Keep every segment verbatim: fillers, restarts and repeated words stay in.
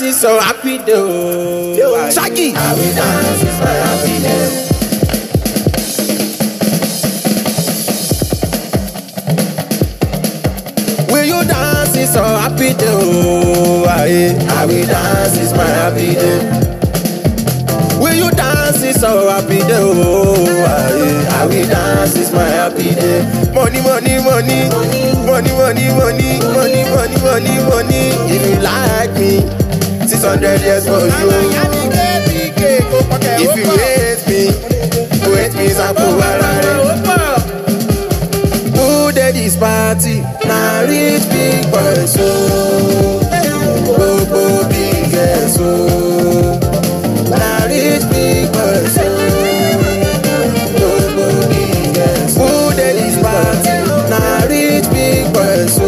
is so happy though. Shaggy. I will dance is my happy day. Will you dance is so happy though. I will dance is my happy day. Will you dance is so happy though. I will dance is my happy day. Money, money, money, money, money, money, money, money, money, money, money. If you like me, six hundred years for you. If you hate me, hate me, Sapo Warare. Who did this party? Now rich big boy so, Bobo big so. Now rich big boy so, Bobo big so. Who did this party? Now rich big boy so,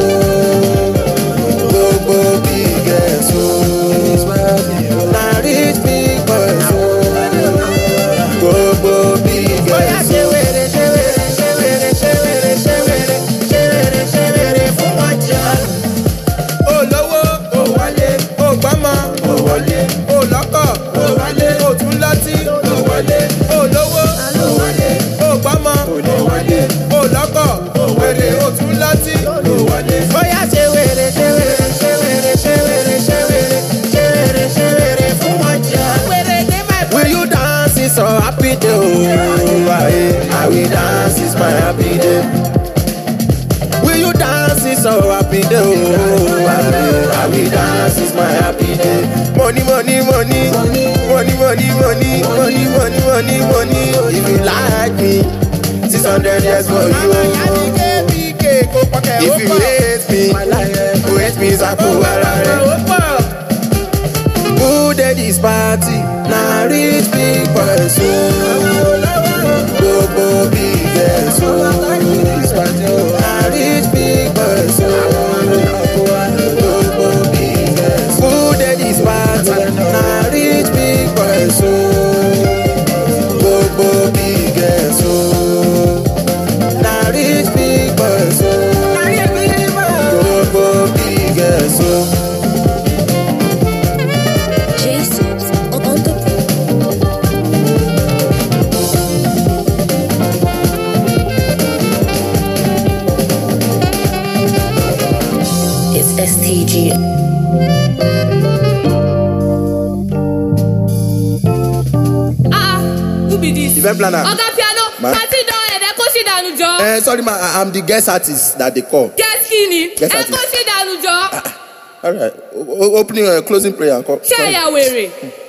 Bobo big so. Now rich big boy so, Bobo big so. So happy day, I will dance is my happy day. Will you dance is so happy day? I will dance is my happy day. Money, money, money, money, money, money, money, money, money, money, money. If you like me, six hundred years for you. If you hate me, hate me, Sapo Warare. Who did this party? Now rich big boy so, Bobo big so. Now rich big boy so, Bobo big so. Who did this party? Now rich big boy so, Bobo big so. Now rich big boy so, Bobo big so. S T G. Ah, who be this? Event planner. Oga Piano, party down and then go sit down, Ujo. Eh, sorry, ma, I- I'm the guest artist that they call. Get skinny. Guest And go artist. sit down, Ujo. All right, o- o- opening and closing prayer. Call. Share your way.